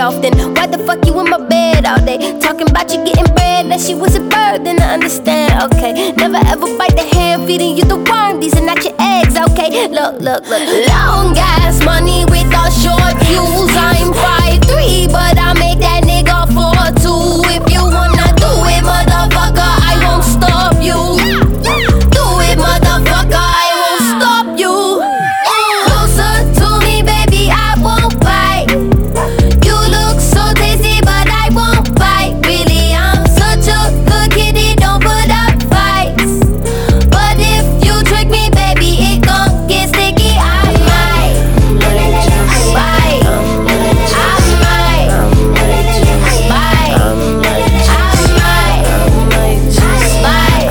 often. Why the fuck you in my bed all day? Talking about you getting bread, that she was a bird, then I understand, okay. Never ever bite the hand, feeding you the worm, these are not your eggs, okay. Look. Long ass money with all short fuse. I'm 5'3", but I make that nigga 4'2". If you wanna do it, motherfucker, I won't stop you. Do it, motherfucker, I won't stop you. Closer to me, baby, I won't fight. You look so tasty, but I won't bite. Really, I'm such a good kitty, don't put up fights. But if you trick me, baby, it gon' get sticky. I might bite. I might bite. I might bite.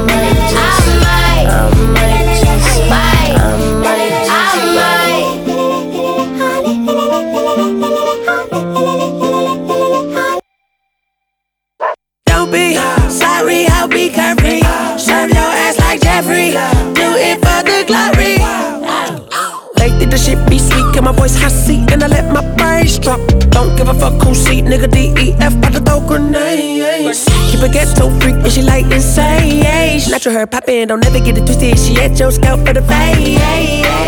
Don't be sorry, I'll be carefree. Serve your ass like Jeffrey. Do it for the glory. Lately the shit be sweet, get my voice hot seat, and I let my bass drop. Don't give a fuck who seat, nigga DEF, about to throw grenades. Keep a ghetto freak, and she like insane. Natural hair poppin', don't ever get it twisted. She at your scalp for the fade.